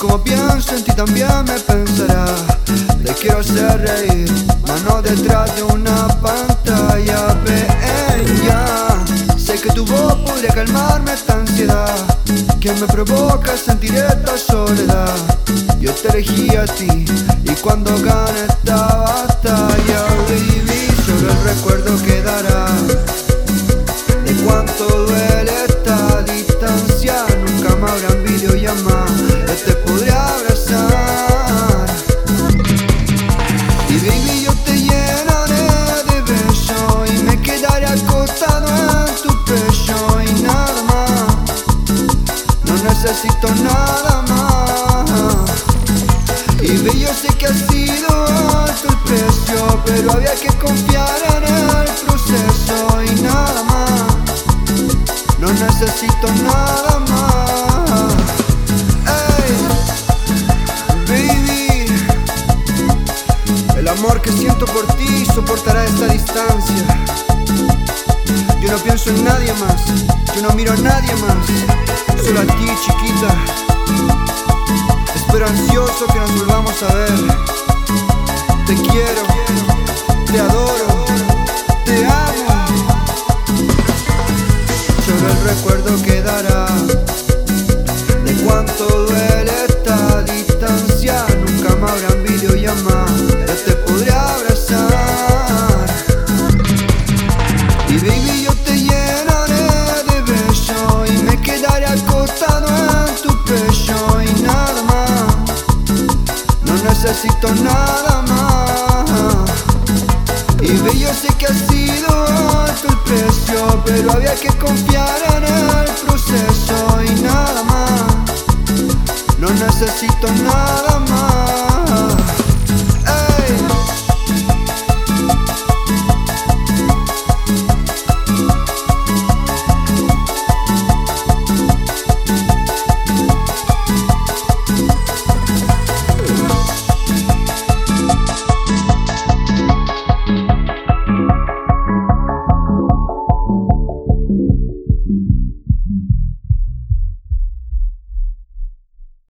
como pienso en ti también me pensará. Te quiero hacer reír, mano detrás de una pantalla pequeña. Sé que tu voz podría calmarme esta ansiedad que me provoca sentir esta soledad. Yo te elegí a ti y cuando gane esta batalla, baby, solo el recuerdo quedará de cuánto duele esta distancia. Nunca me habrán videollamada, yo te podré abrazar y baby yo te llenaré de besos y me quedaré acostado en tu pecho y nada más, no necesito nada más. Y baby yo sé que ha sido alto el precio, pero había que confiar en el proceso y nada más, no necesito nada más. Hey, baby, el amor que siento por ti soportará esta distancia. Yo no pienso en nadie más, yo no miro a nadie más, solo a ti, chiquita. Espero ansioso que nos volvamos a ver. Te quiero, te adoro, te amo. Solo el recuerdo quedará de cuánto duele esta distancia. Nunca me habrán videollamada, yo te podré abrazar y baby yo te llenaré de besos y me quedaré acostado en tu pecho y nada más, no necesito nada más. Y baby yo sé que ha sido alto el precio, pero había que confiar en el proceso y nada más, no necesito nada